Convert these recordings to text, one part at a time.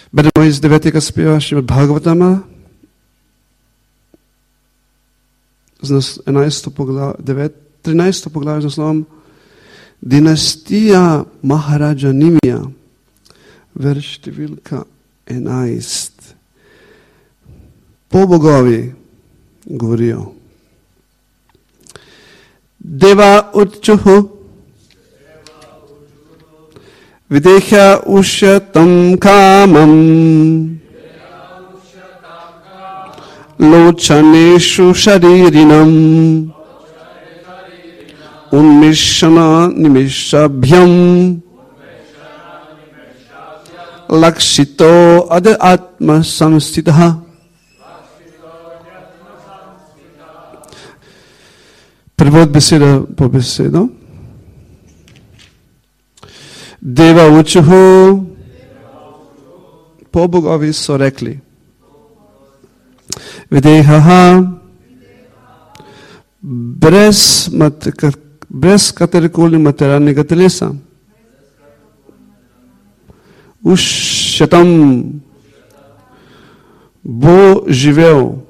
Беремо із 9 співа Шримад Бхагаватама, з 13 поглав'я з насловом Династія Махараджа Нимія, вершите Вилка 11. По богові говорил. Дева Учуху Videkha Ushatam Kamam Lochaneshu Sharirinam Unmishana Nimishabhyam Lakshito Ada Atma Samstitaha. Превод беседа по беседа. Дева Учуху, по-богови са рекли. Видехаха, без катериколи материални телеса. Ушатам, бо живел.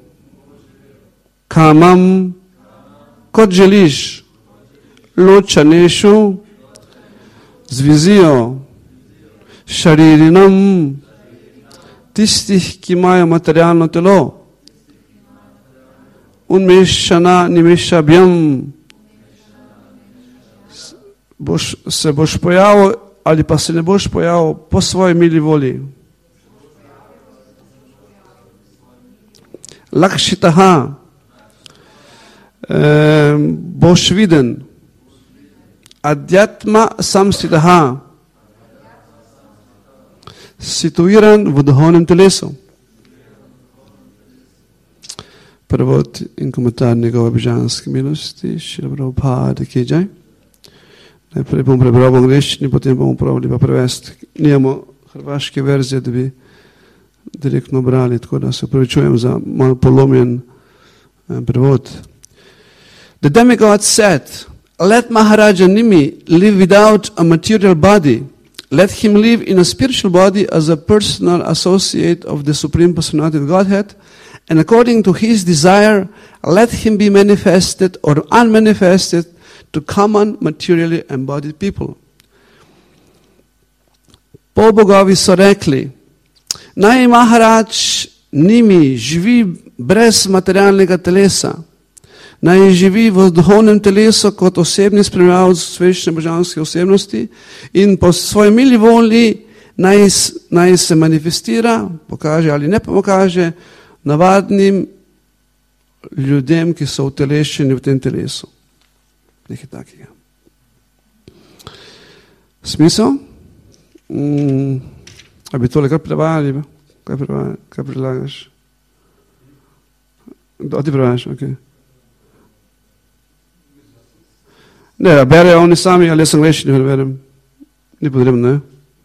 Камам, кот желиш. Лочанешу, звизио, шариринам, тистих ки мая материално тело, унмешана нимешабям, се бош появо, али па се не бош появо по своje мили воли. Лакшитаха, бош виден, Адьятма самститаха, ситуиран в духовном телесу. Превод и коментар Негова Бижанской милости, Шрила Прабхупада ки джай. Najprej bom prebral v angliščini, potem bomo probali pa prevesti. Nijemo hrvaške verzije, da bi direktno brali, tako da se upravičujem za malo polomljen prevod. The demigod said, let Maharaja Nimi live without a material body. Let him live in a spiritual body as a personal associate of the Supreme Personality of Godhead. And according to his desire, let him be manifested or unmanifested to common materially embodied people. По-богови са рекли, най Махарадж Ними живи без материалнega телеса, naj živi v duhovnem telesu kot osebni spremljalec svečne božanske osebnosti in po svoji mili volji naj se manifestira, pokaže ali ne pokaže navadnim ljudem, ki so uteleščeni v tem telesu. Nekaj takega. Smisel? A bi tole kar prevajali? Kaj predlagaš? A ti prevajaš? Okay. Ne, berejo oni sami, ali jaz angleščini berem. Ni potrebno, ne?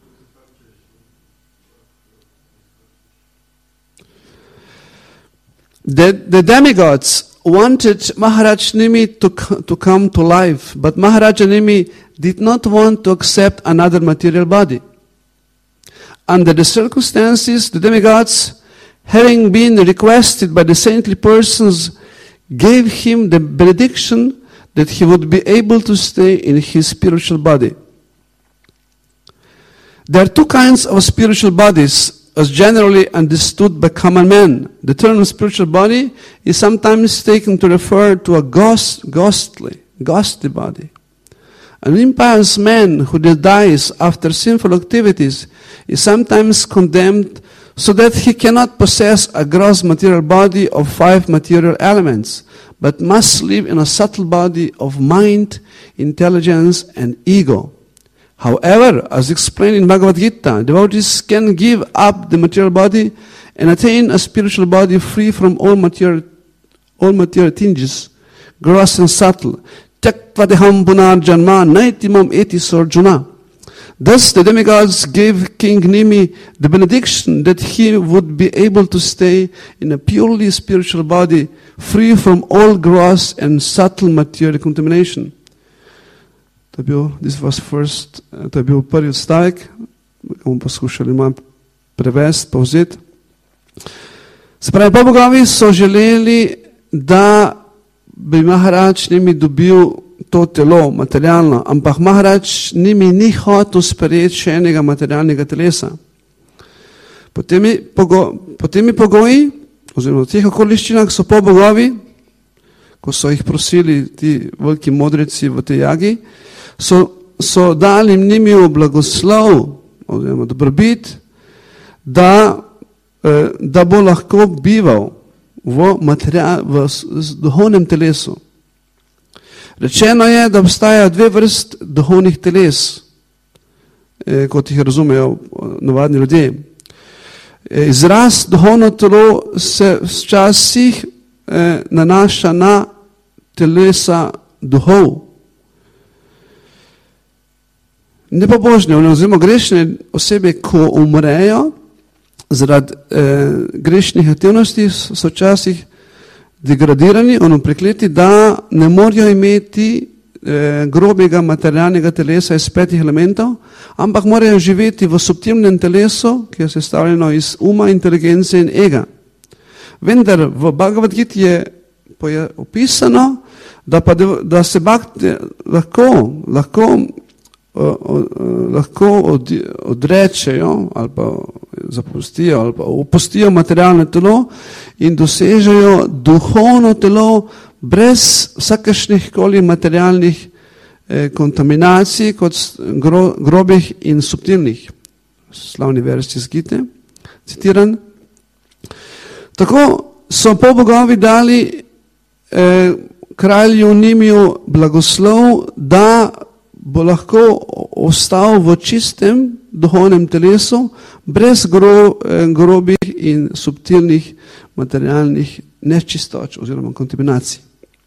The demigods wanted Maharaj Nimi to come to life, but Maharaj Nimi did not want to accept another material body. Under the circumstances, the demigods, having been requested by the saintly persons, gave him the benediction that he would be able to stay in his spiritual body. There are two kinds of spiritual bodies, as generally understood by common men. The term spiritual body is sometimes taken to refer to a ghostly body. An impious man who dies after sinful activities is sometimes condemned so that he cannot possess a gross material body of 5 material elements, but must live in a subtle body of mind, intelligence, and ego. However, as explained in Bhagavad Gita, devotees can give up the material body and attain a spiritual body free from all material tinges, gross and subtle. Tyaktva punar janma naitimam eti sarjuna. Thus the demigods gave King Nimi the benediction that he would be able to stay in a purely spiritual body, free from all gross and subtle material contamination. This was first, to je bil prvi odstavek, bomo poskušali malo prevesti, povzeti. Se pravi, pobogovi so želeli, da bi Maharaj njimi dobil to telo, materialno, ampak Maharaj njimi ni hotel sprejeti še enega materialnega telesa. Po temi pogoji, oziroma v teh okoliščinah so pobogovi, ko so jih prosili ti veliki modrici v tej jagi, so dali njimi v blagoslov, oziroma dobrobit, da bo lahko bival v duhovnem telesu. Rečeno je, da obstajajo dve vrst duhovnih teles, kot jih razumejo navadni ljudje. Izraz duhovno telo se včasih nanaša na telesa duhov. Nepobožne, oziroma grešne osebe, ko umrejo zaradi grešnih aktivnosti, so včasih degradirani, prekleti, da ne morajo imeti grobega materialnega telesa iz 5 elementov, ampak morajo živeti v subtilnem telesu, ki je sestavljeno iz uma, inteligence in ega. Vendar v Bhagavad Giti je opisano, da se bhakti lahko odrečejo ali pa zapustijo ali pa opustijo materialno telo in dosežejo duhovno telo brez vsakašnih koli materialnih kontaminacij, kot grobih in subtilnih. Slavni verz iz Gite, citiran. Tako so pobogovi dali kralju Nimiju blagoslov, da bo lahko ostal v čistem duhovnem telesu, brez grobih in subtilnih materialnih nečistoč oziroma kontaminacij.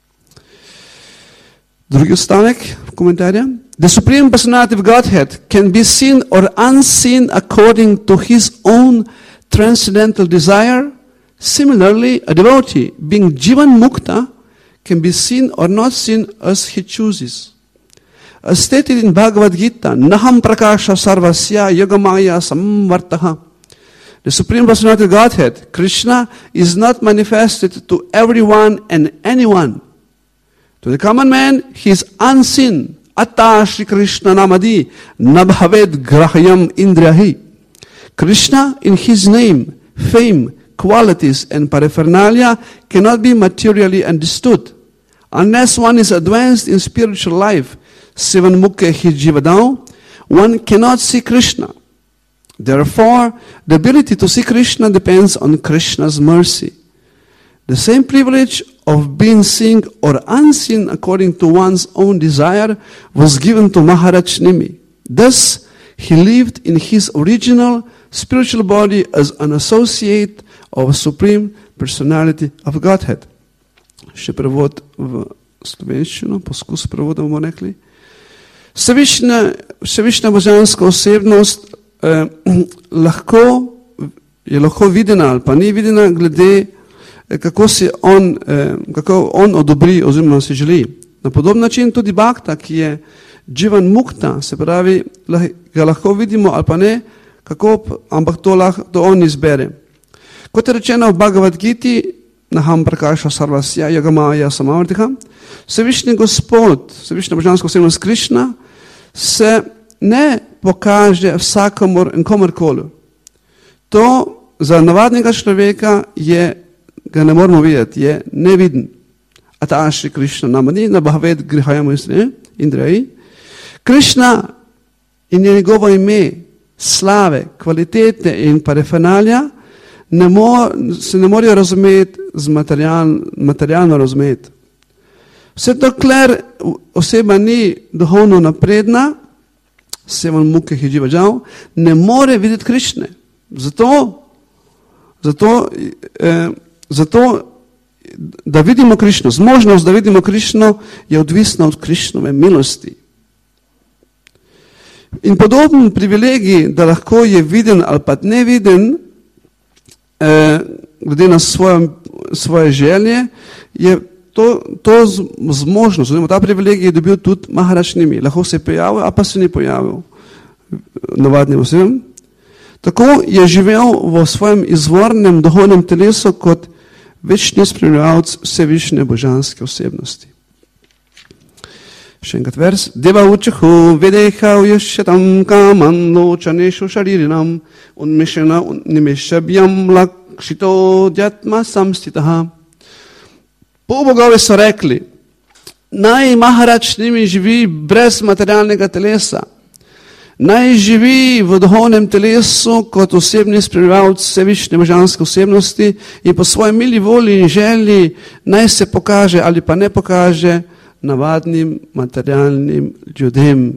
Drugi odstavek komentarja. The Supreme Personality of Godhead can be seen or unseen according to his own transcendental desire. Similarly, a devotee, being Jivan Mukta, can be seen or not seen as he chooses. As stated in Bhagavad Gita, Naham Prakasha Sarvasya Yogamaya Samvartaha. The Supreme Personality of Godhead, Krishna, is not manifested to everyone and anyone. To the common man, he is unseen. Atta Shri Krishna Namadi Nabhaved Grahayam Indriyahi. Krishna, in his name, fame, qualities, and paraphernalia cannot be materially understood. Unless one is advanced in spiritual life, Sivan Mukhe Jivadao, one cannot see Krishna. Therefore, the ability to see Krishna depends on Krishna's mercy. The same privilege of being seen or unseen according to one's own desire was given to Maharaj Nimi. Thus, he lived in his original spiritual body as an associate of Supreme Personality of Godhead. Še prevod v slovenščino, poskus prevoda bomo rekli. Vsevišnja božanska osebnost je lahko videna ali pa ni videna glede kako on odobri oziroma si želi. Na podoben način tudi bhakta, ki je Jivan Mukta, se pravi, ga lahko vidimo ali pa ne, ampak to on izbere. Kot je rečeno v Bhagavad Giti, Naham Prakasha Sarvasya Yogamaya Samvartaha, Vsevišnji Gospod, vsevišnja božanska osebnost Krishna se ne pokaže vsakomor in komorkoli. To za navadnega človeka ga ne moramo videti, je neviden. Ata Shri Krishna Namadi Nabhaved Grihayam Indriyahi. Krishna in njegovo ime, slave, kvalitete in paraphernalia se ne morajo razumeti materialno razumeti. Vse dokler oseba ni duhovno napredna, Sevan Mukhe Jivadao, ne more videti Krišne. Zato, da vidimo Krišno, zmožnost, da vidimo Krišno, je odvisna od Krišnove milosti. In podoben privilegij, da lahko je viden ali pa neviden, glede na svoje želje, je to zmožnost, oziroma ta privilegij je dobil tudi Maharaj Nimi. Lahko se je pojavil, a pa se ni pojavil navadnim osebam. Tako je živel v svojem izvornem duhovnem telesu kot večni spremljalec vsevišnje božanske osebnosti. Še enkrat vers. Deva učehu vedehau yeshetam kamando čaneshu šaririnam unmešena nimešabjam lakšito djatma samstitaha. Polbogovi so rekli, naj Maharač s njimi živi brez materialnega telesa. Naj živi v duhovnem telesu kot osebni spremljalec vsevišnje božanske osebnosti in po svoji mili volji in želji naj se pokaže ali pa ne pokaže navadnim materialnim ljudem.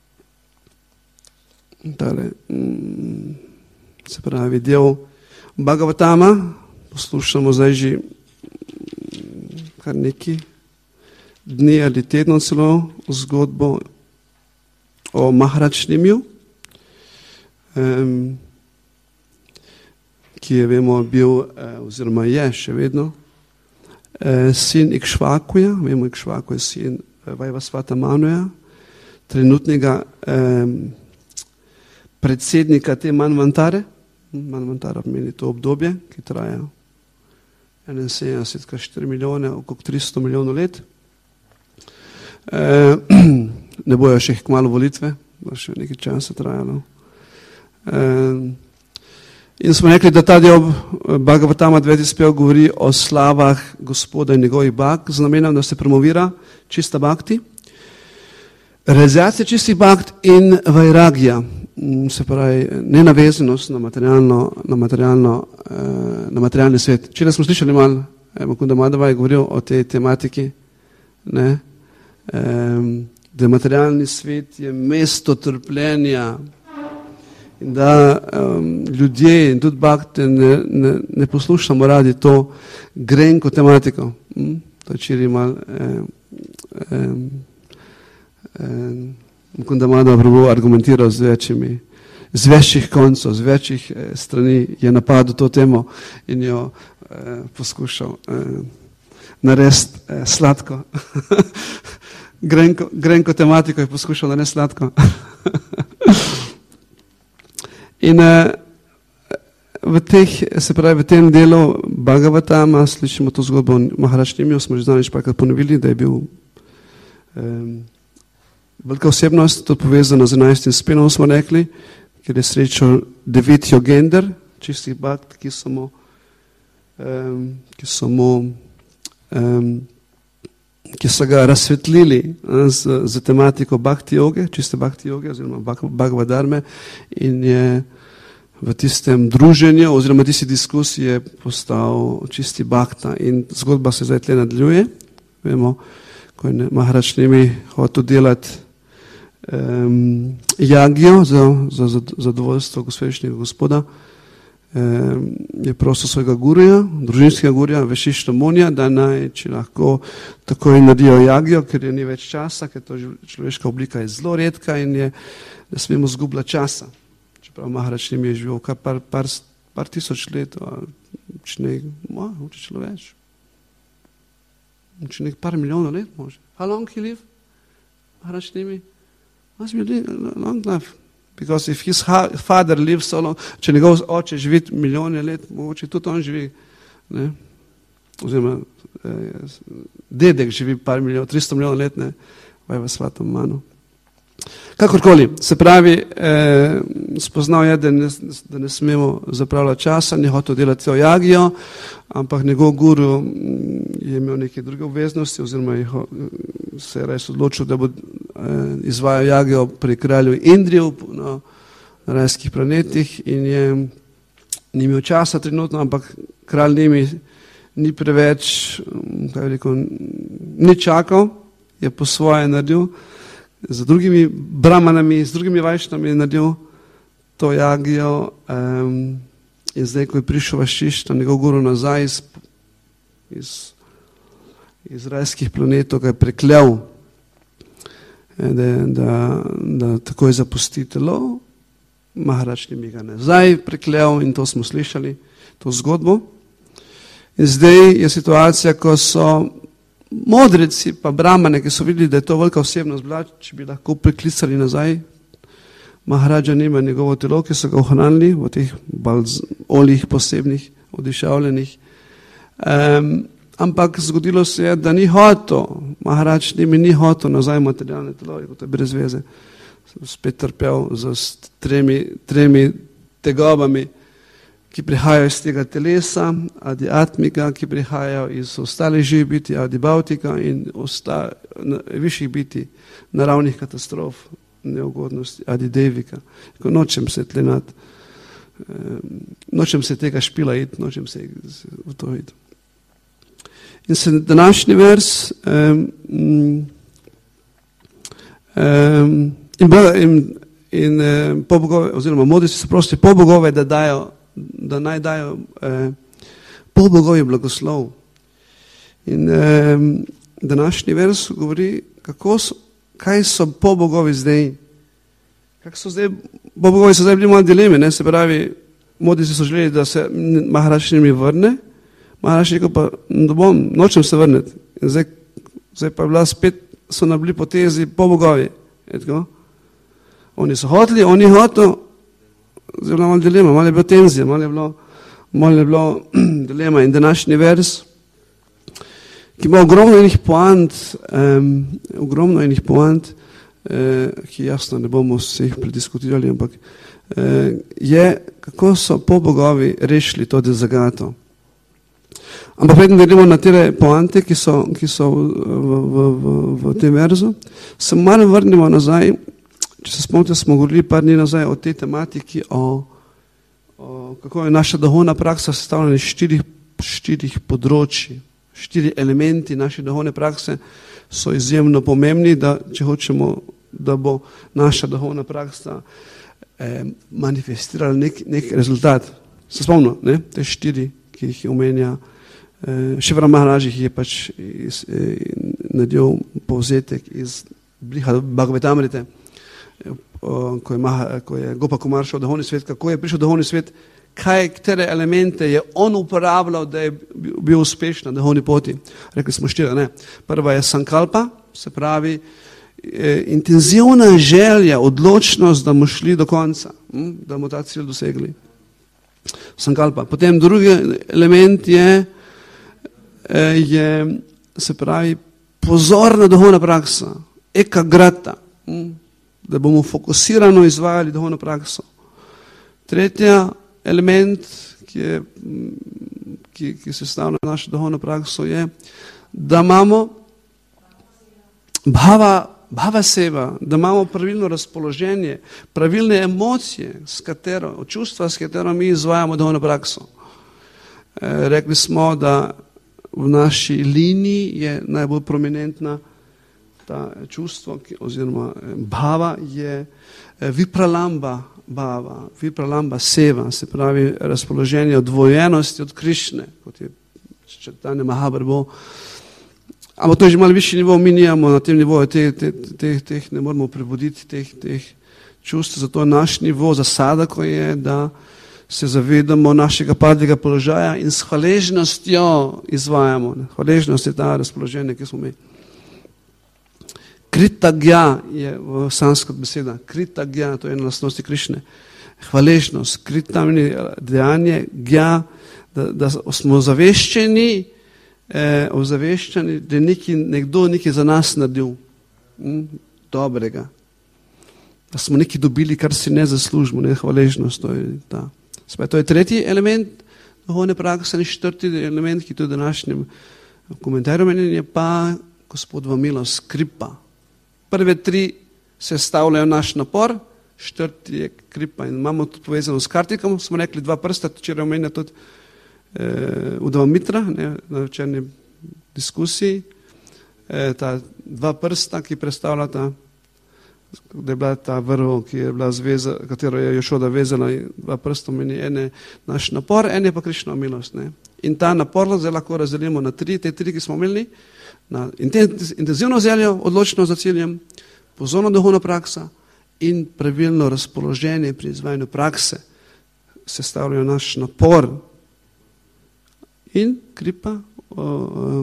Tale, se pravi, del Bhagavatama, poslušamo zdaj že kar neki dni ali tedno celo zgodbo o Maharačnimju, ki je, vemo, bil, oziroma je še vedno, sin Ikšvakuja, vemo, Ikšvaku je sin Vajvasvata Manuja, trenutnega predsednika te Manvantare. Manvantara pomeni to obdobje, ki traja 71,4 milijone, okrog 300 milijonov let. Ne bojo še kmalu volitve, bo še nekaj časa trajalo. In smo rekli, da ta del Bhagavatama 9. spev govori o slavah Gospoda in njegovih bhakt, z namenom, da se promovira čista bhakti, realizacija čistih bhakt in vairagija, se pravi nenavezanost na materialni svet. Včeraj smo slišali malo, Mukunda Madhava je govoril o tej tematiki, ne? Da materialni svet je mesto trpljenja in da ljudje in tudi bhakte ne poslušamo radi to grenko tematiko. To je včeraj malo Mukunda Madhava Prabhu argumentiral z večjih koncov, z večjih strani je napadel to temo in jo poskušal narediti sladko. Grenko tematiko je poskušal narediti sladko. In v tem delu Bhagavatama slišimo to zgodbo o Maharačnimju, smo že znali parkrat ponovili, da je bil velika osebnost, to povezano z 11. spenom smo rekli, ker je srečal 9 jogender, čistih bhakt, ki so ga razsvetlili z tematiko bhakti joge, čiste bhakti joge oziroma Bhagavadarme in je v tistem druženju oziroma tisti diskusiji postal čisti bhakta in zgodba se zdaj tle nadaljuje. Vemo, ko je Maharačnimi hotel delati jagijo za zadovoljstvo Gospešnjega Gospoda, je prosil svojega gurja, družinskega gurja, Vešišta Munija, da naj, če lahko takoj naredijo jagijo, ker je ni več časa, ker to človeška oblika je zelo redka in je, da smemo zgubljati časa. Čeprav Maharačnimi je živel kar par tisoč let, če celo več. Če par milijonov let može. How long he live? Maharačnimi? Must be long life. Because if his father lives so long, če njegov oče živi milijone let, mogoče tudi on živi, ne? Oziroma dedek živi 300 milijonov let, ne? Vajvasvata Manu. Kakorkoli, se pravi, spoznal je, da ne smemo zapravljati časa, ni hotel delati to jagijo, ampak njegov guru je imel neke druge obveznosti, oziroma se je res odločil, da bo izvajal jagijo pri kralju Indriju na rajskih planetih in ni imel časa trenutno, ampak kralj ni preveč, ni čakal, je po svoje naredil, z drugimi brahmanami, z drugimi vajšnami je naredil to jagijo in zdaj, ko je prišel Vašišta, njegov guru nazaj iz rajskih planetov, ga je preklel, da takoj zapusti telo, Maharačnimi ga nazaj preklel in to smo slišali, to zgodbo. In zdaj je situacija, ko so modreci pa brahmane, ki so videli, da je to velika osebnost bila, če bi lahko priklicali nazaj Maharaja nima njegovo telo, ki so ga ohranili v teh oljih posebnih, odišavljenih. Ampak zgodilo se je, da ni hotel, Maharač ni hotel nazaj materialne telo, kot je brez veze. Spet trpel z tremi tegobami, ki prihajajo iz tega telesa, adi atmika, ki prihajajo iz ostalih živih biti, adi bautika in višjih biti, naravnih katastrof, neugodnosti, adi devika. Nočem se tlenat, nočem se tega špila iti, nočem se v to iti. In se današnji vers in polbogove, oziroma modrici se prosti polbogove, da naj dajo polbogovi blagoslov. In današnji vers govori, kaj so polbogovi zdaj. Polbogovi so zdaj bili malo dileme, ne? Se pravi, modrici so želeli, da se Maharač njimi vrne, Maharač rekel pa, nočem se vrniti. In zdaj pa je bila spet, so nabili potezi polbogovi. Oni so hoteli, on je hotel, zdaj je bila malo dilema, malo je bilo tenzija, malo je bilo dilema. In današnji vers, ki ima ogromno enih poant, ki jasno ne bomo se jih prediskutirali, ampak je, kako so polbogovi rešili to zagato. Ampak preden gremo na te poante, ki so v tem verzu, se malo vrnimo nazaj. Če se spomnite, smo govorili par dni nazaj o tej tematiki, kako je naša duhovna praksa sestavljena iz štirih področji. 4 elementi naše duhovne prakse so izjemno pomembni, da če hočemo, da bo naša duhovna praksa manifestirala nek rezultat. Se spomnimo, ne? Te 4, ki jih omenja Šivara Maharaž, jih je pač naredil povzetek iz Bhagavatamrite, ko je Gopa Kumar šel v duhovni svet, kako je prišel v duhovni svet, katere elemente je on uporabljal, da je bil uspešen na duhovni poti. Rekli smo 4, ne. Prva je sankalpa, se pravi intenzivna želja, odločnost, da bomo šli do konca, da bomo ta cilj dosegli. Sankalpa. Potem drugi element je, se pravi, pozorna duhovna praksa, ekagrata, da bomo fokusirano izvajali duhovno prakso. Tretja element, ki sestavlja našo duhovno prakso, je, da imamo bhava seva, da imamo pravilno razpoloženje, pravilne emocije, čustva, s katero mi izvajamo duhovno prakso. Rekli smo, da v naši liniji je najbolj prominentna ta čustvo, oziroma bhava je vipralamba bhava, vipralamba seva, se pravi razpoloženje odvojenosti od Krišne, kot je Čaitanja Mahaprabhu. Ampak to je že malo višji nivo, mi nijamo na tem nivoju, teh ne moramo prebuditi, teh čustv, zato naš nivo zasada, ko je, da se zavedamo našega padlega položaja in s hvaležnostjo izvajamo. Hvaležnost je ta razpoloženje, ki smo mi. Kritagya je v sanskrit beseda. Kritagya, to je ena lastnosti Krišne. Hvaležnost. Krita meni dejanje, gya, da smo ozaveščeni, da je nekdo nekaj za nas naredil. Dobrega. Da smo nekaj dobili, kar si ne zaslužimo. Ne? Hvaležnost, to je ta. To je tretji element duhovne prakse, in 4. element, ki je v današnjem komentarju meni, je pa Gospodova milost, kripa. Prve 3 sestavljajo naš napor, 4. je kripa in imamo tudi povezano s kartikom, smo rekli 2 prsta, včeraj omenja tudi Uddhava Mitra, na večerni diskusiji, ta 2 prsta, ki predstavljata, da je bila ta vrv, ki je bila zveza, katero je Jošoda vezala, 2 prsta meni, ene naš napor, ene pa Krišnova milost. Ne. In ta napor zdaj lahko razdelimo na 3, te 3, ki smo imeli, na intenzivno željo, odločno za ciljem, pozorno duhovna praksa in pravilno razpoloženje pri izvajanju prakse sestavljajo naš napor. In kripa,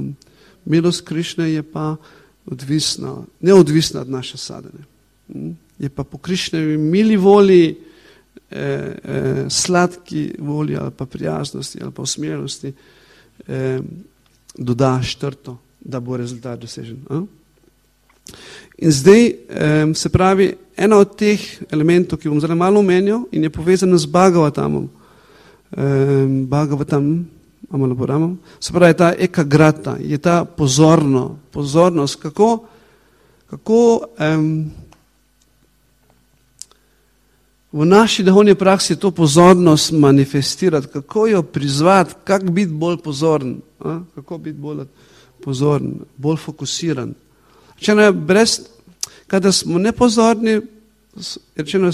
milost Krišne je pa neodvisna od naše sadhane. je pa po Krišnevi mili volji, sladki volji ali pa prijaznosti ali pa usmerjenosti doda črto, da bo rezultat dosežen. In zdaj se pravi, ena od teh elementov, ki bom zelo malo omenil in je povezana z Bhagavatamom, se pravi, ta ekagrata, je ta pozornost, kako v naši duhovni praksi to pozornost manifestirati, kako jo prizvati, kako biti bolj pozoren, kako biti bolj pozoren, bolj fokusiran. Rečeno je, kadar smo nepozorni, rečeno je,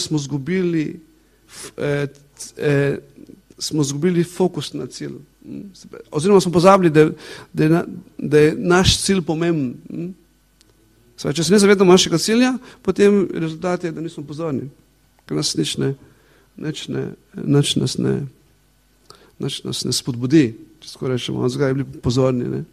smo zgubili fokus na cilj. Oziroma smo pozabili, da je naš cilj pomemben. Če se ne zavedamo našega cilja, potem rezultat je, da nismo pozorni. Ker nas nič nas ne spodbudi, če tako rečemo, zgaj bili pozorni. Ne?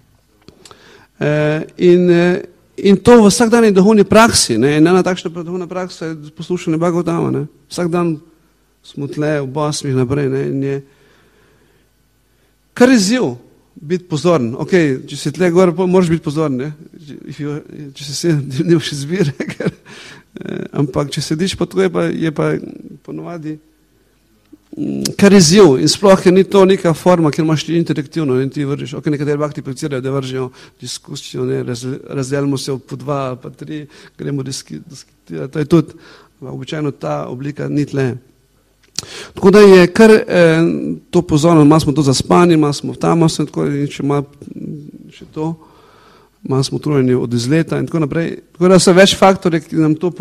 In to v vsakdanji duhovni praksi, ne? In ena takšna duhovna praksa je poslušanje Bhagavatama. Ne? Vsak dan smo tle v Bosmih naprej, ne? In je kar izziv biti pozoren. Ok, če si tle gor, moraš biti pozoren, ne? Če si nimaš izbire, ampak če sediš pa tukaj, je pa ponovadi kar izziv. In sploh je ni to neka forma, kjer imaš ti interaktivno in ti vržiš. Ok, nekateri bakti prakticirajo, da vržijo diskusijo, ne? Razdelimo se po 2 ali pa 3, gremo diskutirati. To je tudi, običajno ta oblika ni tle. Tako da je kar to pozorno, malo smo to zaspani, malo smo tam, in če malo še to, malo smo utrujeni od izleta in tako naprej. Tako da so več faktorje, ki nam to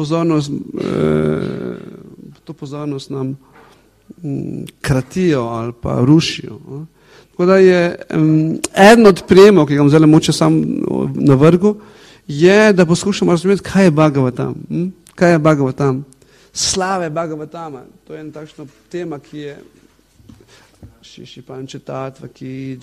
pozornost nam kratijo ali pa rušijo. Tako da je eden od prijemov, ki ga vam zdaj moče sam na vrgu, je, da poskušamo razumeti, kaj je Bhagavatam. Kaj je Bhagavatam? Slave Bhagavatama, to je ena takšna tema, ki je Šiši Panče Tatva, ki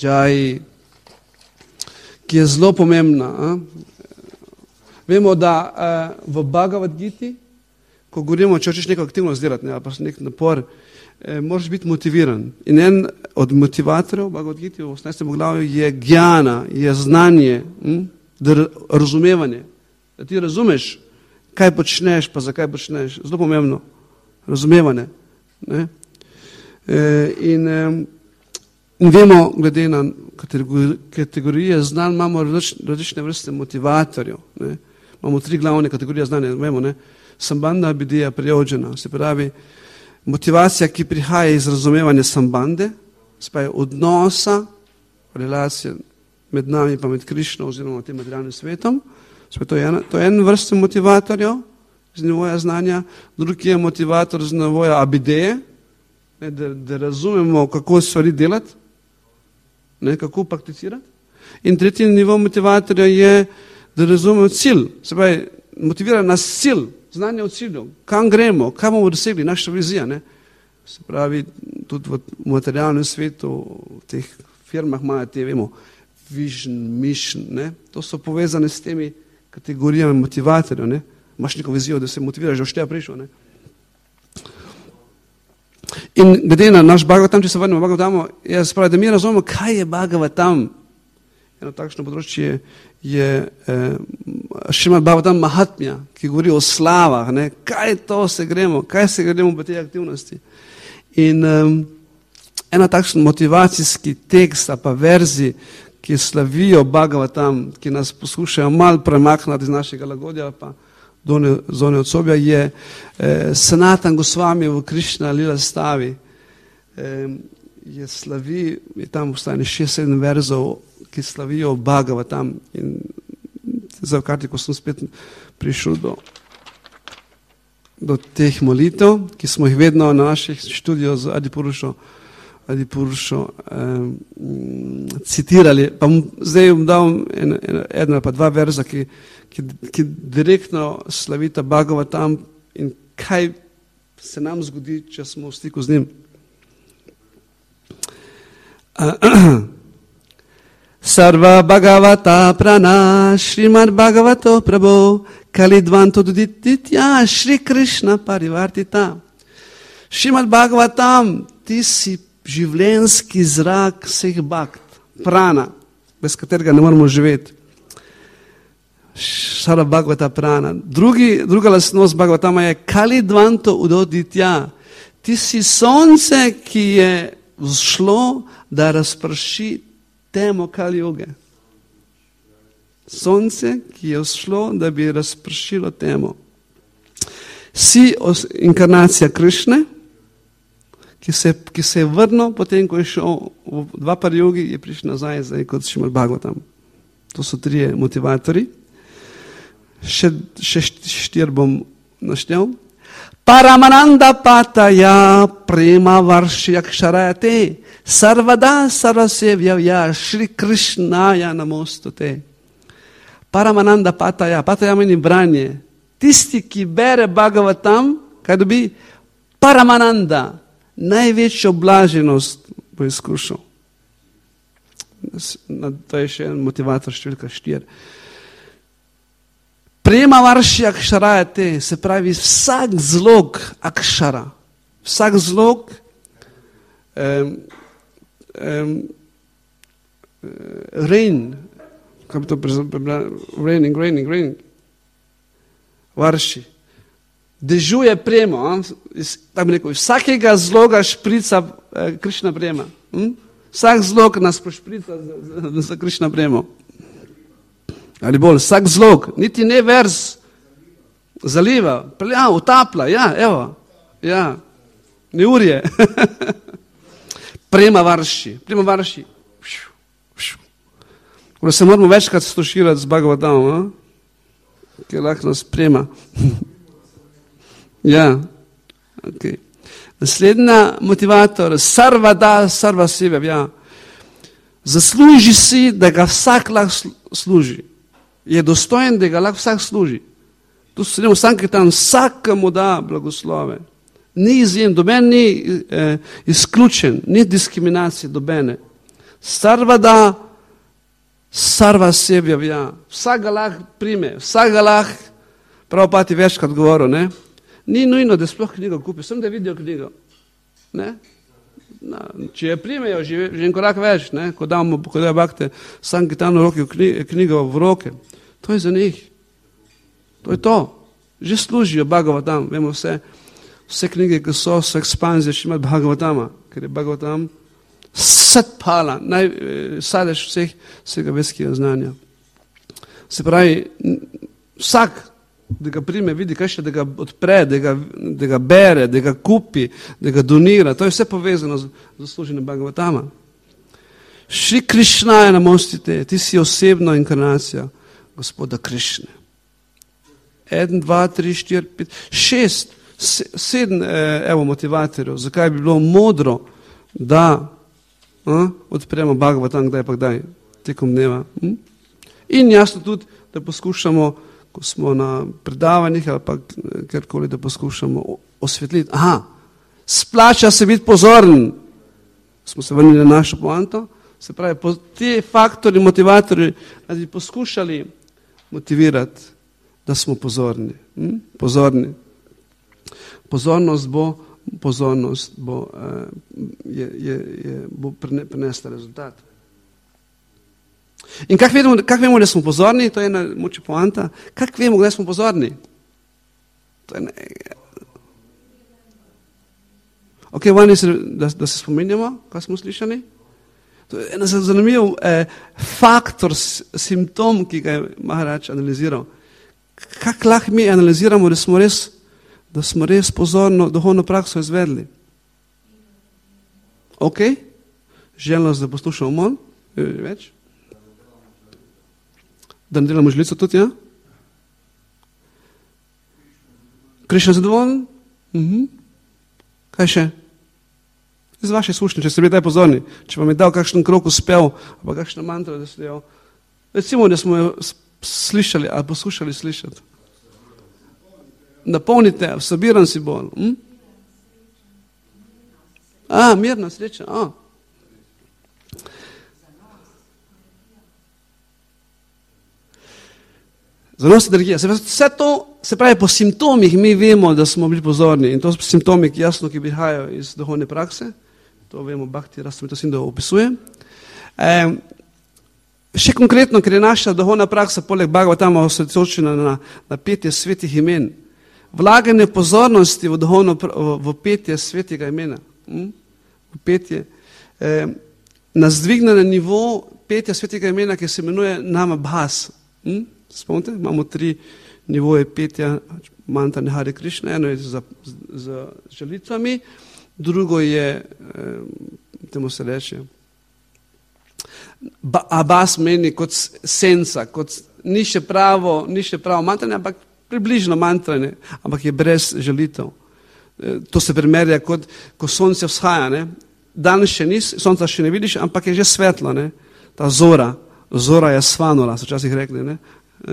je zelo pomembna. Vemo, da v Bhagavad Giti, ko govorimo, če hočeš neko aktivnost delati, ne, ali pa nek napor, moraš biti motiviran. In en od motivatorjev Bhagavad Giti v 18. poglavju je jnana, je znanje, razumevanje. Da ti razumeš, kaj počneš, pa zakaj počneš. Zelo pomembno. Razumevanje. Ne? In vemo, glede na kategorije znanj, imamo različne vrste motivatorjev. Ne? Imamo 3 glavne kategorije znanja. Vemo, ne? Sambandha, abhidheya, prayođana. Se pravi, motivacija, ki prihaja iz razumevanja sambande, se pravi odnosa, relacije med nami pa med Krišno oziroma tem materialnim svetom. To je en vrst motivatorjev z nivoja znanja, drugi je motivator z nivoja abhideje, da razumemo, kako stvari delati, ne, kako prakticirati. In tretji nivo motivatorja je, da razumemo cilj, se pravi, motivira nas cilj, znanje o cilju, kam gremo, kaj bomo dosegli, naša vizija. Ne. Se pravi, tudi v materialnem svetu, v teh firmah imajo te, vemo, vision, mission, ne. To so povezane s temi kategorijami motivatorjev, ne? Imaš neko vizijo, da se motiviraš, da boš tega prišel, ne? In glede na naš Bhagavatam, če se vrnemo Bhagavatamu, je spravi, da mi razumemo, kaj je Bhagavatam. Eno takšno področje je Šrimad Bhagavatam Mahatmya, ki govori o slavah, ne? Kaj se gremo po tej aktivnosti. In ena takšen motivacijski tekst, pa verzij, ki slavijo Bhagavatam, ki nas poskušajo malo premaknati iz našega lagodja, pa zone odsobja, je Sanatan Gosvami v Krišna Lila Stavi. Je slavi, je tam ostane 6-7 verzov, ki slavijo Bhagavatam. In za karti, ko sem spet prišel do teh molitev, ki smo jih vedno na naših študijah z Adipurušo citirali. Pa zdaj bom dal ena ali pa 2 verza, ki direktno slavita Bhagavatam in kaj se nam zgodi, če smo v stiku z njim. Sarva Bhagavata Prana Srimad Bhagavato Prabhu Kalidvanto Duditya, Shri Krishna Parivartita. Šrimad Bhagavatam, ti si življenjski zrak vseh bhakt, prana, bez katerega ne moramo živeti. Šara Bhagavata prana. Druga lastnost Bhagavatama je Kalidvanto Udoditya. Ti si sonce, ki je vzšlo, da razprši temo Kali Juge. Sonce, ki je vzšlo, da bi razpršilo temo. Si inkarnacija Krišne, ki se je vrnil, potem ko je šel v Dvapar Jugi, je prišel nazaj zdaj kot Šrimad Bhagavatam. To so 3 motivatorji. Še 4 bom naštel. Paramananda pataya prema varshi aksharayate sarvada sarvasevya Shri Krishnaya namostute. Paramananda pataya meni branje. Tisti, ki bere Bhagavatam, kaj dobi? Paramananda, največjo blaženost bo izkušal. To je še en motivator številka 4. Prema varši akšarajate, se pravi vsak zlog akšara, vsak zlog rain, kaj bi to raining, varši, dežuje premo, tako bi rekel, vsakega zloga šprica Krišna prema. Vsak zlog nas pošprica za Krišna premo. Ali bolj, vsak zlog, niti ne verz, zaliva, utapla, neurje. Prema varši. Ko se moramo večkrat stoširati z Bhagavatamom, ker lahko nas prema. Okay. Naslednja motivator, sarvada, sarva sebe, zasluži si, da ga vsak lahko služi. Je dostojen, da ga lahko vsak služi. Tu se nemo Sankirtan, vsakemu da blagoslove. Ni izjem, doben ni izključen, ni diskriminacije dobene. Sarvada, sarva sebe, vsak ga lahko prime, vsak ga lahko, Prabhupada je večkrat govoril, ne? Ni nujno, da sploh knjigo kupi, sem da vidijo knjigo. Ne? Če je primejo, že en korak več, ne? Ko damo bakte Sankirtanu knjigo v roke. To je za njih. To je to. Že služijo Bhagavatam. Vemo vse knjige, ki so ekspanzije Šrimad Bhagavatama, ker je Bhagavatam satpala, sadež vsega vedskega znanja. Se pravi, vsak, da ga prime, vidi, kaj še, da ga odpre, da ga bere, da ga kupi, da ga donira. To je vse povezano z služenjem Bhagavatama. Shri Krishnaya namostite, ti si osebna inkarnacija Gospoda Krišne. 1, 2, 3, 4, 5, 6, 7 motivatorjev. Zakaj bi bilo modro, da odpremo Bhagavatam, kdaj pa kdaj, tekom dneva. In jasno tudi, da poskušamo, ko smo na predavanjih ali pa kjerkoli, da poskušamo osvetliti. Splača se biti pozoren. Smo se vrnili na našo poanto. Se pravi, ti faktori, motivatorji, da bi poskušali motivirati, da smo pozorni. Pozorni. Pozornost bo prinesla rezultat. In kako vemo, da smo pozorni? To je ena moče poanta. Kako vemo, da smo pozorni? Ok, da se spominjamo, kaj smo slišali? To je en zanimiv faktor, simptom, ki ga je Maharač analiziral. Kako lahko mi analiziramo, da smo res pozorno duhovno prakso izvedli? Ok, željnost, da poslušamo molj, več. Da ne delamo žlico tudi, ja? Krišna zadovoljen? Kaj še? Iz vaše izkušnje, če ste bili taj pozorni, če vam je dal kakšen krok uspel, pa kakšna mantra, da ste jo, recimo, da smo jo slišali ali poskušali slišati. Napolnite, vsabiran si bolj. Mirna sreča. Donos energije. Vse to, se pravi, po simptomih mi vemo, da smo bili pozorni. In to so simptomi, ki jasno, ki prihajajo iz duhovne prakse. To vemo, Bhakti Rasamrita Sindhu opisuje. Še konkretno, ker je naša duhovna praksa, poleg Bhagavatama, osredotočena na petje svetih imen. Vlaganje pozornosti v petje svetega imena. V petje. Nas dvigne na nivo petja svetega imena, ki se imenuje Namabhas. Spomnite? Imamo 3 nivoje petja mantra Hare Krishna. Eno je z žalitvami, drugo je, temu se reče, Abhas meni kot senca, kot ni še pravo mantranje, ampak približno mantranje, ampak je brez žalitev. To se primerja kot, ko sonce vzhaja, ne? Danes še ni, sonca še ne vidiš, ampak je že svetlo, ne? Ta zora je svanula, so včasih rekli, ne?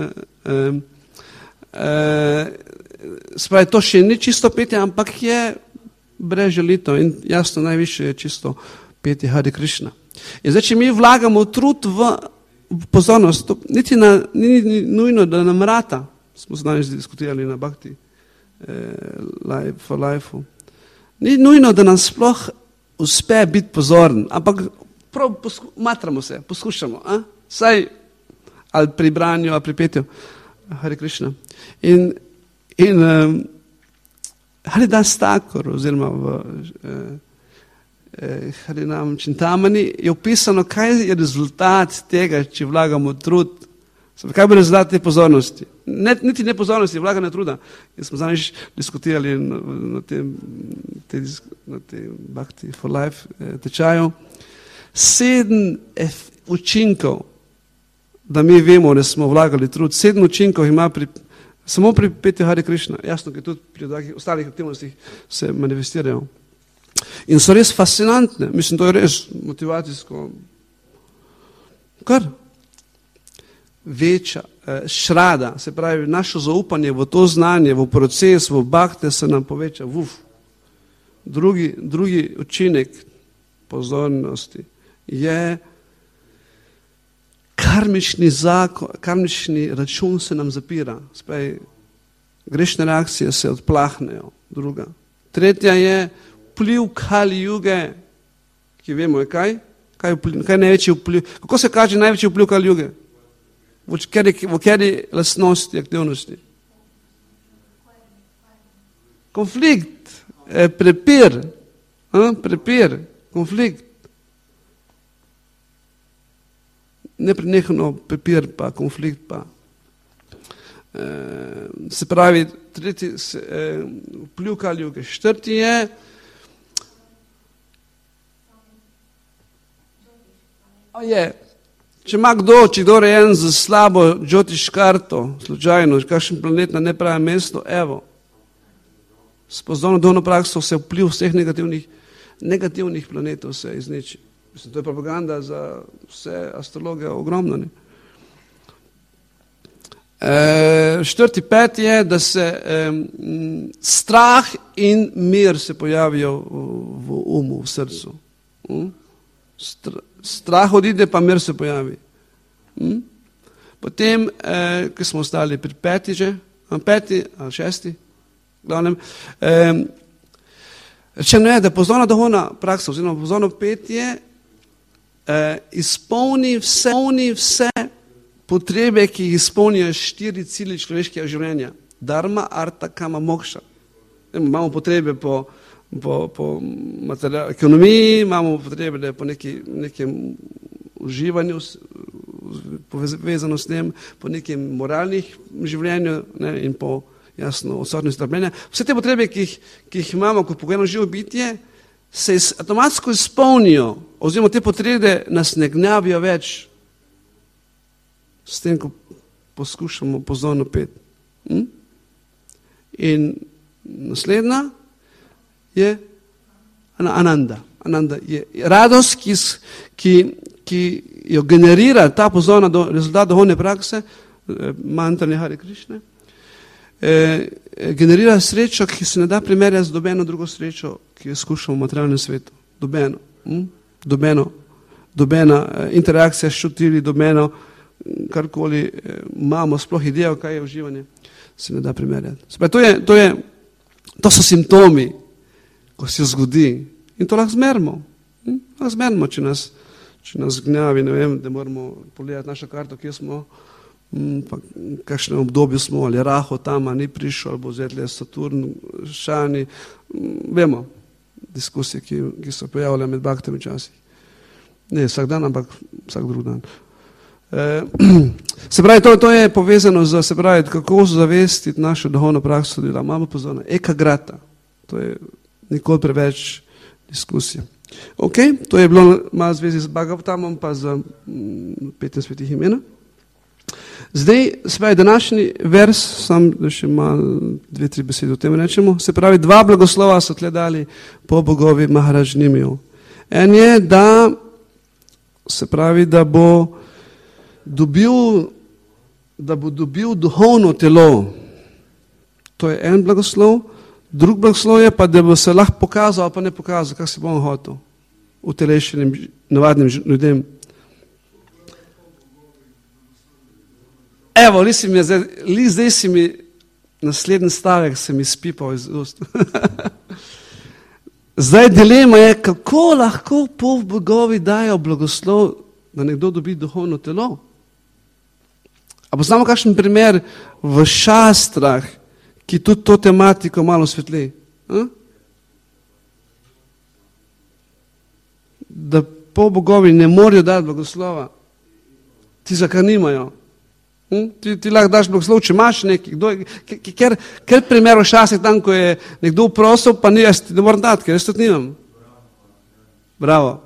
Spravi, to še ni čisto petje, ampak je brez žalitev in jasno najvišje je čisto petje Hare Krishna. In zdaj, če mi vlagamo trud v pozornost, to ni nujno, da nam rata, smo se danes diskutirali na Bhakti for Life-u, ni nujno, da nam sploh uspe biti pozoren, ampak matramo se, poskušamo, saj ali pri branju, ali pri petju Hare Krishna. In Haridas Thakur, oziroma v Harinam Chintamani, je opisano, kaj je rezultat tega, če vlagamo trud. Kaj bo rezultat te pozornosti? Niti ne pozornosti, vlaganje truda. In smo zadnjič diskutirali na tem Bhakti for Life tečaju. 7 učinkov, da mi vemo, da smo vlagali trud. 7 učinkov ima samo pri petju Hare Krishna. Jasno, ki tudi pri ostalih aktivnostih se manifestirajo. In so res fascinantne. Mislim, to je res motivacijsko. Kar večja šrada, se pravi, naše zaupanje v to znanje, v proces, v bhakte se nam poveča. Drugi učinek pozornosti je karmični račun se nam zapira. Se pravi, grešne reakcije se odplahnejo. Druga. Tretja je vpliv Kali Juge, ki vemo je kaj? Kaj je največji vpliv? Kako se kaže največji vpliv Kali Juge? V kateri lastnosti, aktivnosti? Konflikt, prepir, konflikt. Neprenehno prepir pa, konflikt pa. Se pravi, tretji vpliv Kali Juge. 4. je če ima če kdo rejen z slabo Jyotish karto, slučajno, kakšen planet na nepravem mestu, evo, s pozorno duhovno prakso se vpliv vseh negativnih planetov se izniči. Mislim, to je propaganda za vse astrologe ogromno. 4. 5. je, da se strah in mir se pojavijo v umu, v srcu. Strah odide, pa mir se pojavi. Potem, ko smo ostali pri 5. že, 5. ali 6. glavnem, rečeno je, da pozorna duhovna praksa, oziroma pozorno petje, izpolni vse potrebe, ki jih izpolnijo 4 cilji človeškega življenja. Dharma, arta, kama, moksha. Imamo potrebe po ekonomiji, imamo potrebe po nekem uživanju, povezano s tem, po nekem moralnih življenju, ne, in po jasno odsotnosti trpljenja. Vse te potrebe, ki jih imamo kot pogojeno živo bitje, se avtomatsko izpolnijo, oziroma te potrebe nas ne gnjavijo več s tem, ko poskušamo pozorno peti. In naslednja je ananda. Ananda je radost, ki jo generira ta pozorna rezultat duhovne prakse, mantranje Hare Krishne, generira srečo, ki se ne da primerjati z nobeno drugo srečo, ki jo skušamo v materialnem svetu. Nobena interakcija s čutili, nobeno karkoli imamo, sploh idejo, kaj je uživanje, se ne da primerjati. To so simptomi, ko se zgodi. In to lahko zmerimo. Lahko zmerimo, če nas gnjavi, ne vem, da moramo pogledati našo karto, kje smo, pa kakšnem obdobju smo, ali Raho tam, ni prišel, ali bo zvedle Saturn, Šani. Vemo diskusije, ki so pojavljale med baktami časih. Ne vsak dan, ampak vsak drug dan. Se pravi, to je povezano z, se pravi, kako zavestiti našo duhovno prakso dela. Imamo pozorno, ekagrata. To je nikoli preveč diskusija. Ok, to je bilo malo zvezi z Bhagavatamom, pa z 15 svetih imena. Zdaj, se pravi, današnji vers, sam da še malo 2-3 besede o tem rečemo, se pravi, 2 blagoslova so tle dali po bogovi Maharaj Nimiju. En je, da se pravi, da bo dobil duhovno telo. To je en blagoslov. Drug blagoslov je pa, da bo se lahko pokazal, ali pa ne pokazal, kak se bom hotel utelešenim, navadnim ljudem. Evo, zdaj si mi naslednji stavek se mi spipal iz ust. Zdaj dilema je, kako lahko bogovi dajo blagoslov, da nekdo dobi duhovno telo. A poznamo kakšen primer v šastrah, ki tudi to tematiko malo svetli? Da bogovi ne morajo dati blagoslova, ti zakaj nimajo. Ti lahko daš blagoslov, če imaš neki. Ker primer v šastrih tam, ko je nekdo prosil, pa ni, jaz ti ne moram dati, ker jaz tudi nimam. Bravo.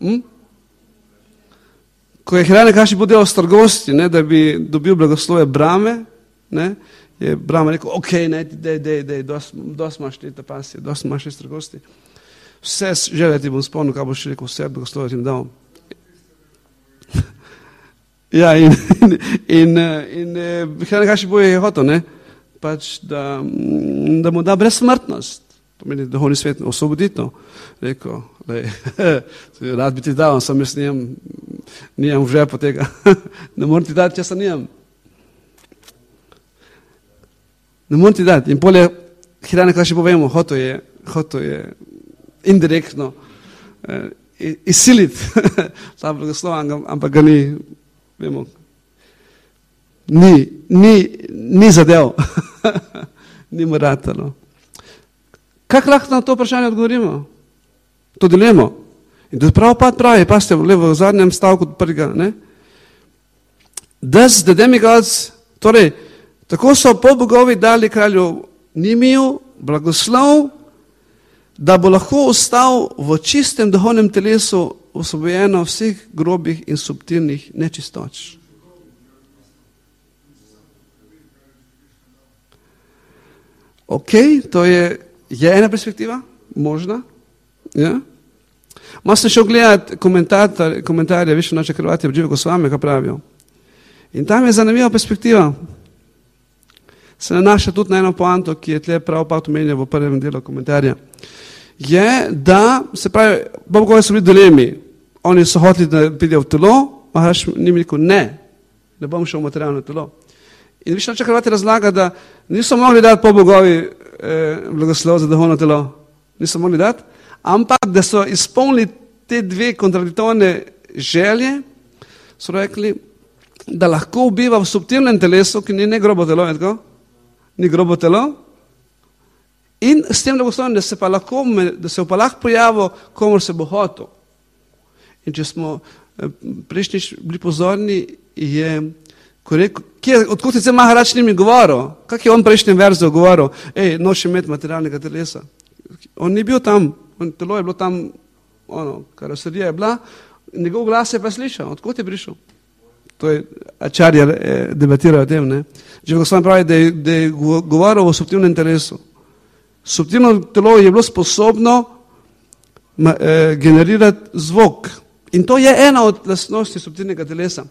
Ko je Hiranyakaši bo delal strogosti, da bi dobil blagoslove Brahme, je Brahma rekel, ok, dej, dosti imaš te tapasije, dosti imaš te strogosti. Vse želje ti bom spomnil, kaj boš rekel, vse blagoslove ti dal. Ja, in Hiranyakaši bo je hotel, pač, da mu da brezsmrtnost. Pomeni duhovni svet osvoboditev. Rekel, rad bi ti dal, sam jaz nimam v žepu tega. Ne moram ti dati, česa nimam. Ne moram ti dati. In polje Hiranyakaši povemo, hotel je indirektno izsiliti ta blagoslov, ampak ga ni, vemo, ni zadev. Ni mu ratalo. Kako lahko na to vprašanje odgovorimo? To dilemo. In to pravi, pasite v zadnjem stavku prvega, Thus the demigods, torej, tako so bogovi dali kralju Nimiju blagoslov, da bo lahko ostal v čistem duhovnem telesu osvobojeno vseh grobih in subtilnih nečistoč. Ok, to je ena perspektiva, možna. Ja. Malo sem šel gledati komentarje više naše Hrvatije od Žive Gosvame, kaj pravijo. In tam je zanimiva perspektiva. Se nanaša tudi na eno poanto, ki je tle Prabhupada omenjal v prvem delu komentarja. Je, da, se pravi, bogovi so bili dilemi. Oni so hoteli, da pridejo v telo, Maharaj njim rekel, ne bom šel v materialno telo. In više naše Hrvatije razlaga, da niso mogli dati bogovi blagoslov za duhovno telo. Niso mogli dati, ampak da so izpolnili te dve kontradiktorne želje, so rekli, da lahko ubiva v subtilnem telesu, ki ni grobo telo, ni grobo telo, in s tem blagoslovim, da se pa lahko pojavil, komor se bo hotel. In če smo prejšnjič bili pozorni, je, ko rekel, odkud se Maharaj njimi govoril, kak je on prejšnjem verzu govoril, noče imeti materialnega telesa. On ni bil tam, telo je bilo tam, karoserija je bila, njegov glas je pa slišal, odkud je prišel. To je Acharya debatirajo o tem. Že Gosvami pravi, da je govoril o subtilnem telesu. Subtilno telo je bilo sposobno generirati zvok. In to je ena od lastnosti subtilnega telesa.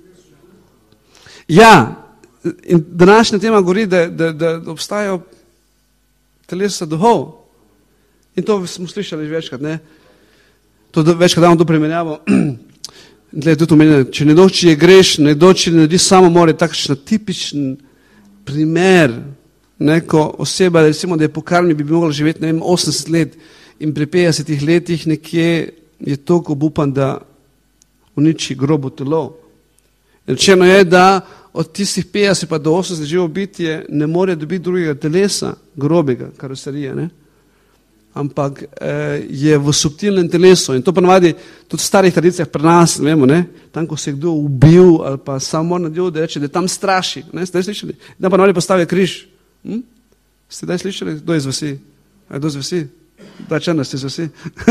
Ja, in današnja tema govori, da obstajajo telesa duhov. In to smo slišali že večkrat. To večkrat damo to primerjavo. Glede, tudi omenjeno, če nekdo, če je grešen, nekdo, če naredi samomor, je takšen tipičen primer, ne, ko oseba, recimo, da je po karmi, bi mogla živeti, ne vem, 80 let in pri 50 letih nekje je toliko obupan, da uniči grobo telo. Rečeno je, da od tistih 50 pa do 80 živo bitje ne more dobiti drugega telesa, grobega, karoserije, ne? Ampak je v subtilnem telesu in to ponavadi tudi v starih tradicijah pri nas, vemo, ne? Tam, ko se je kdo ubil ali pa samo naredil, da reče, da tam straši. Ne? Ste slišali? Da ponavadi postavijo križ. Ste daj slišali? Kdo je z vasi? Kdo z vasi? Da, črna ste z vasi.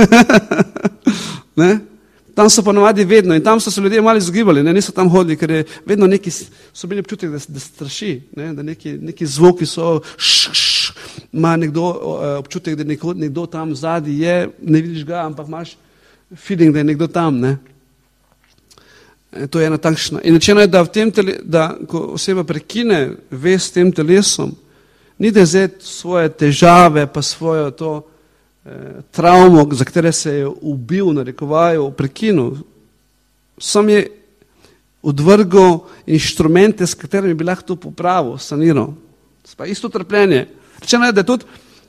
Ne? Tam so ponovadi vedno in tam so se ljudje malo izogibali, ne, niso tam hodili, ker je vedno neki, so bili občutek, da straši, ne, da neki zvoki so, ima nekdo občutek, da nekdo tam zadnji je, ne vidiš ga, ampak imaš feeling, da je nekdo tam, ne. To je ena takšna. In rečeno je, da ko oseba prekine vez s tem telesom, ni da je svoje težave, pa svojo to travmo, za katere se je ubil, narekovaju, prekinul. Sam je odvrgal inštrumente, s katerimi bi lahko to popravil, saniral. Pa isto trpljenje. Rečeno je, da tudi,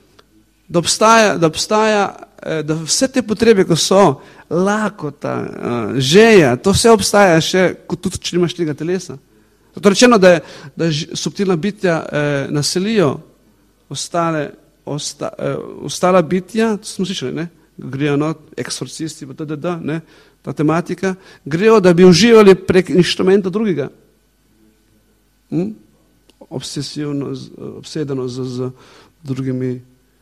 da vse te potrebe, ko so, lakota, žeja, to vse obstaja še, tudi če nimaš tega telesa. To je rečeno, da subtilna bitja naselijo ostala bitja, to smo slišali, ne? Grejo, no, eksorcisti, ne? Ta tematika, grejo, da bi uživali prek inštrumenta drugega. Obsedeno z drugimi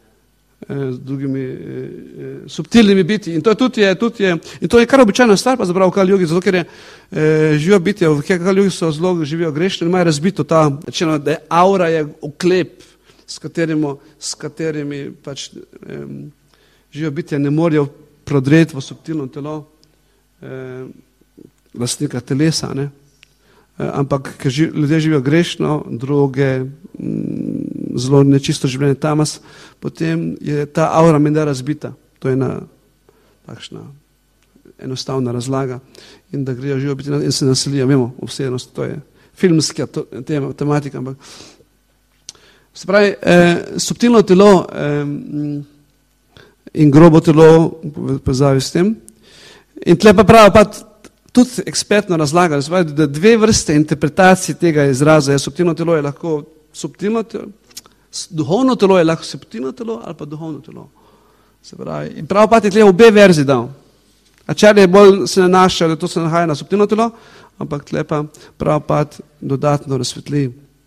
subtilnimi biti. In to je kar običajna stvar, pa zapravo Kali Jugi, zato ker živijo bitja, v Kali Jugi so zelo živijo grešni in imajo razbito ta, rečeno, da je aura je oklep, s katerimi pač živijo bitja, ne morejo prodreti v subtilno telo lastnika telesa, ne? Ampak, ker ljudje živijo grešno, droge, zelo nečisto življenje tamas, potem je ta aura menda razbita. To je ena takšna enostavna razlaga. In da grejo živijo bitja in se naselijo, vemo, obsedenost, to je filmska tematika, ampak se pravi, subtilno telo in grobo telo v povezavi s tem. In tle pa pravi, pa tudi ekspertno razlaga, da dve vrste interpretacije tega izraza je subtilno telo je lahko subtilno telo, duhovno telo je lahko subtilno telo ali pa duhovno telo. Se pravi, in prav pa je tle obe verzi dal. Ačar je bolj se nanaša, da to se nahaja na subtilno telo, ampak tle pa prav pa dodatno razsvetli.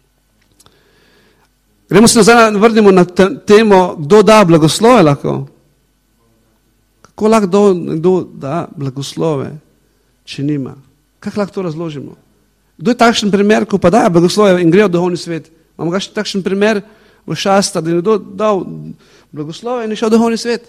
Gremo se nazaj, vrnimo na temo, kdo da blagoslove lahko. Kako lahko kdo da blagoslove, če nima? Kako lahko to razložimo? Kdo je takšen primer, ko pa daje blagoslove in gre v duhovni svet? Imamo ga še takšen primer v Šasta, da je nekdo dal blagoslove in je šel v duhovni svet?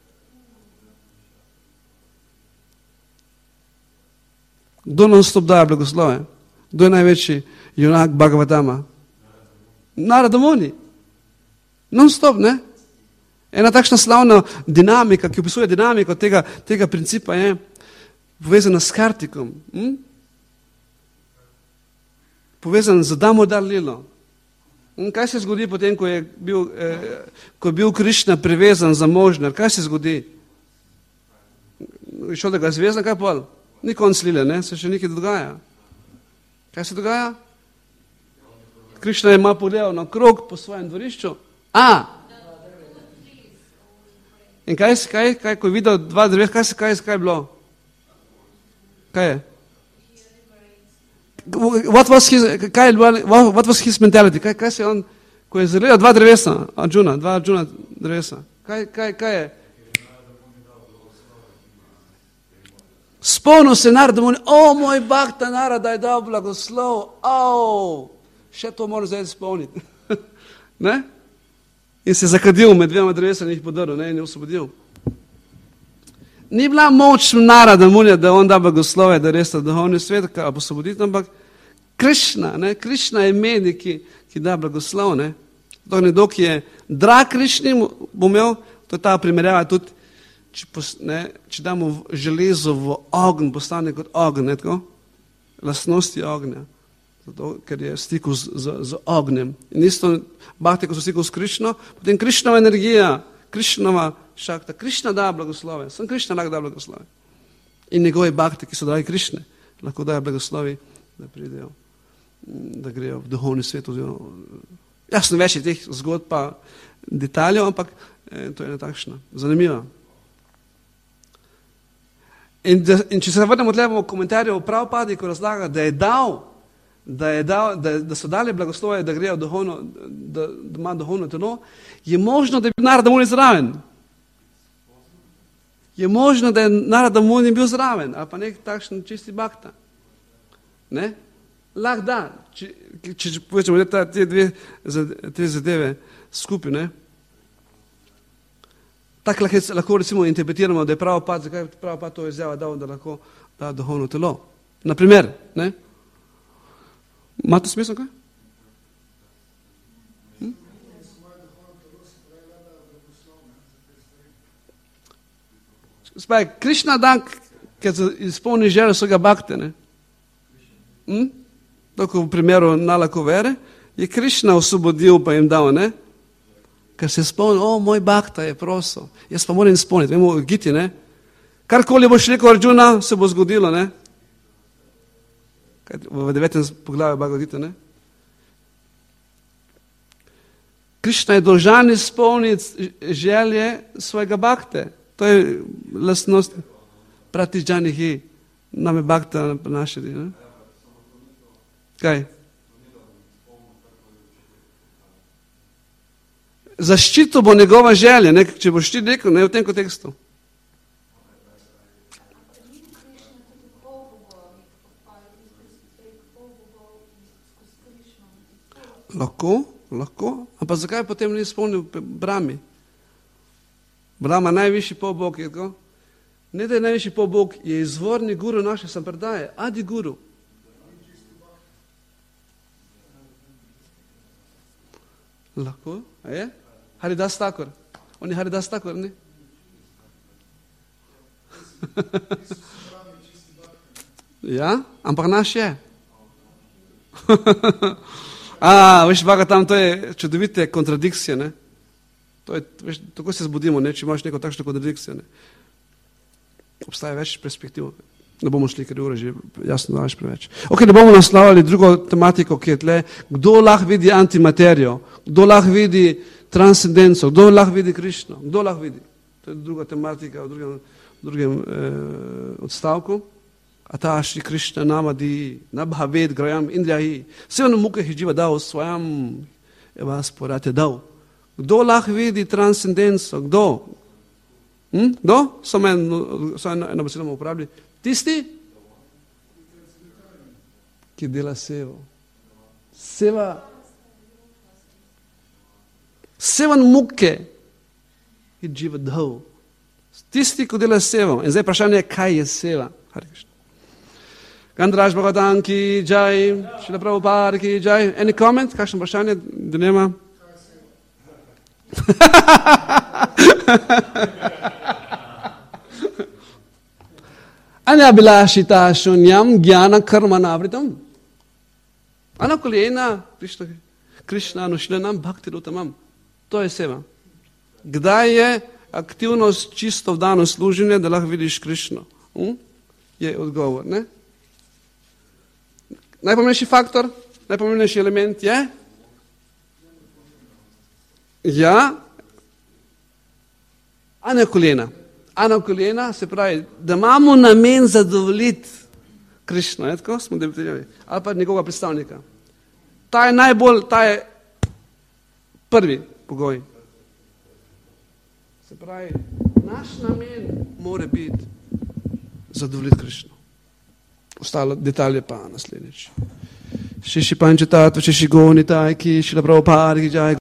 Kdo non-stop daje blagoslove? Kdo je največji junak Bhagavatama? Narada Muni. Non-stop, ne? Ena takšna slavna dinamika, ki opisuje dinamiko tega principa je povezana s Kartikom. Povezan z Damodar Lilo. Kaj se zgodi potem, ko je bil Krišna privezan za možnar? Kaj se zgodi? Šel da ga zvezna, kaj pol? Ni konc lile, ne? Se še nekaj dogaja. Kaj se dogaja? Krišna je malo pogledal na krog po svojem dvorišču. In kaj, ko je videl dva drevesa, kaj je bilo? Kaj je? What was his mentality? Kaj se je on, ko je zagledal dva drevesa, dva Arjuna drevesa? Kaj je? Spomnil se Narada Muni, moj Bhakta Narada je dal blagoslov, še to moram zdaj spomniti. Ne? In se zakadil med dvema drevesami in jih podrl, ne, in je osvobodil. Ni bila moč Narada Munija, da on da blagoslove, da res ta duhovni svet, kaj osvoboditi, ampak Krišna, ne, Krišna je medij, ki da blagoslov, ne. To je nekdo, ki je drag Krišni, bo imel, to je ta primerjava tudi, če damo železo v ogenj, postane kot ogenj, ne tako? Lastnosti ognja, zato, ker je v stiku z ognjem. In isto bhakti, ko so v stiku s Krišno, potem Krišnova energija, Krišnova šakta, Krišna da blagoslove, sem Krišna lahko da blagoslove. In njegovi bhakti, ki so dragi Krišne, lahko dajo blagoslovi, da pridejo, da grejo v duhovni svet. Jasno, več je teh zgodb pa detaljev, ampak to je ena takšna, zanimiva. In če se vrnemo tlebo v komentarju v Prabhupadi, ko razlaga, da so dali blagoslove, da grejo duhovno, da ima duhovno telo, je možno, da je bil Narada Muni zraven. Je možno, da je Narada Muni bil zraven, ali pa nek takšen čisti bhakta. Ne? Lahko da, če povečamo te dve zadeve skupaj, ne? Tako lahko recimo interpretiramo, da je Prabhupada, zakaj je Prabhupada to izjava dal, da lahko da duhovno telo. Naprimer, ne? Ima to smisel, kaj? Spaj, Krišna dan, ker se izpolni željo svojega bhakte, ne? Tako v primeru Nalako vere, je Krišna osvobodil pa jim dal, ne? Ker se je spomnil, moj bhakta je prosil, jaz pa moram izpolniti, vemo, Giti, ne? Karkoli boš rekel Arjuna, se bo zgodilo, ne? V 9. poglavju Bhagavad Gita, ne? Krišna je dolžan izpolniti želje svojega bhakte. To je lastnost pratidžanihi, nam je bhakta našedi, ne? Kaj? Zaščito bo njegova želja, ne? Če boš ti rekel, ne v tem kontekstu. Lahko, ampak zakaj potem ni izpolnil Brahmi? Brahma, najvišji polbog je tako? Ne, da je najvišji polbog, je izvorni guru naše sampradaje, Adi Guru. Lahko, a je? Haridas Thakur. On je Haridas Thakur, ne? Ja, ampak naš je. Veš, Baga, tam to je čudovite kontradikcije, ne? To je, veš, tako se zbudimo, ne? Če imaš neko takšno kontradikcijo, ne? Obstaja več perspektiv. Ne bomo šli, ker ura že jasno daš preveč. Ok, ne bomo naslavljali drugo tematiko, ki je tle, kdo lahko vidi antimaterijo, kdo lahko vidi transcendenco, kdo lahko vidi Krišno, kdo lahko vidi. To je druga tematika v drugem odstavku. Ataši Krišna namadi, nabhaved grajam indriyahi, sevno muke hijiva dao svojam vas porate dao. Kdo lahko vidi transcendenco? Kdo? Kdo? Samo eno besedo bomo uporabili. Tisti, ki dela sevo. Sevan muke hijiva dao. Tisti, ki dela sevo. In zdaj vprašanje je, kaj je seva? Hare Krišna. Gandraž Bhagavatam ki jai, Šrila Prabhupada ki jai. Any comment? Kakšno vprašanje? Da nema? Anabhilašita šunyam jnana karma navritam. Anakuljena Krišna anušlenam bhakti rutamam. To je seva. Kdaj je aktivnost čisto vdano služenje, da lahko vidiš Krišno? Je odgovor, ne? Najpomembnejši faktor, najpomembnejši element je? Ja. Anakuljena se pravi, da imamo namen zadovoljiti Krišno, je tako? Smo debatirali. Ali pa njegovega predstavnika. Ta je prvi pogoj. Se pravi, naš namen mora biti zadovoljiti Krišno. Ostalo detalje pa naslednjič. Šiši pančetat, šiši goni tajki, Šrila Prabhupada ki jai.